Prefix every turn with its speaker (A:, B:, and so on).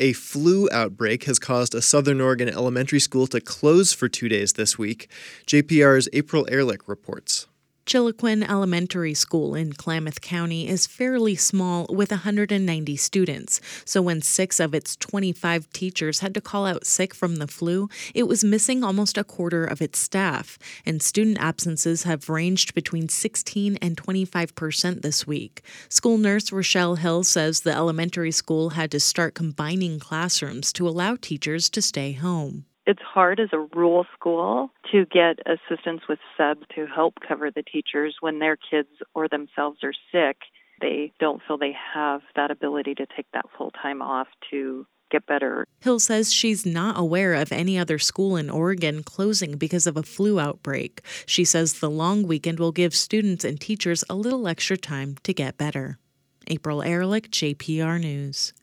A: A flu outbreak has caused a Southern Oregon elementary school to close for 2 days this week. JPR's April Ehrlich reports.
B: Chiloquin Elementary School in Klamath County is fairly small with 190 students, so when 6 of its 25 teachers had to call out sick from the flu, it was missing almost a quarter of its staff, and student absences have ranged between 16 and 25% this week. School nurse Rochelle Hill says the elementary school had to start combining classrooms to allow teachers to stay home.
C: It's hard as a rural school to get assistance with subs to help cover the teachers when their kids or themselves are sick. They don't feel they have that ability to take that full time off to get better.
B: Hill says she's not aware of any other school in Oregon closing because of a flu outbreak. She says the long weekend will give students and teachers a little extra time to get better. April Ehrlich, JPR News.